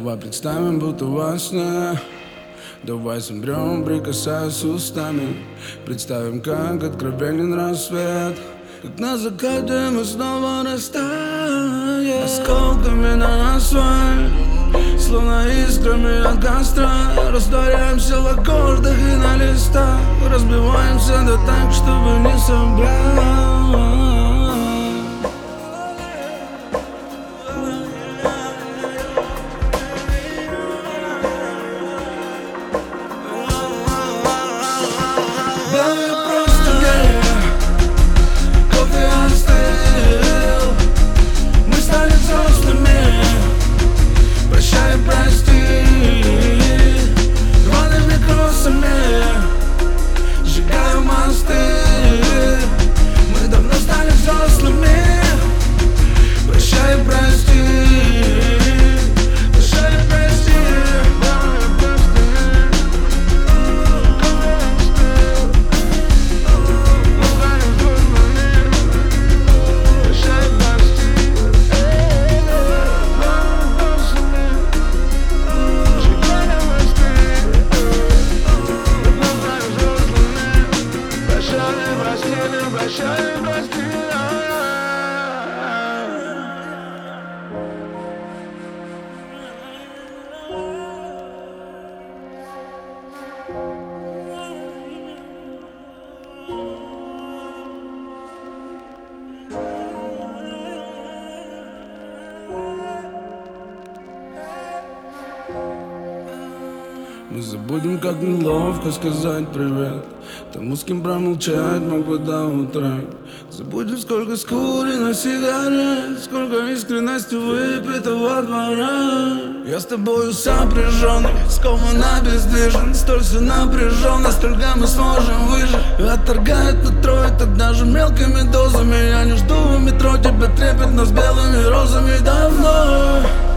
Давай представим, будто во сне. Давай замрем, прикасаясь устами. Представим, как откровенен рассвет, как на закате мы снова растаем осколками на асфальт, словно искрами от костра. Растворяемся в аккордах и на листах, разбиваемся да так, чтобы не собрать. Мы забудем, как неловко сказать привет тому, с кем промолчать мог бы до утра. Забудем, сколько скурено сигарет, сколько искренности выпитого двора. Я с тобою сопряженный, скован обездвижен. Столь все напряженно, столько мы сможем выжить. Отторгает нутро, это даже мелкими дозами. Я не жду в метро, тебя трепетно с белыми розами давно.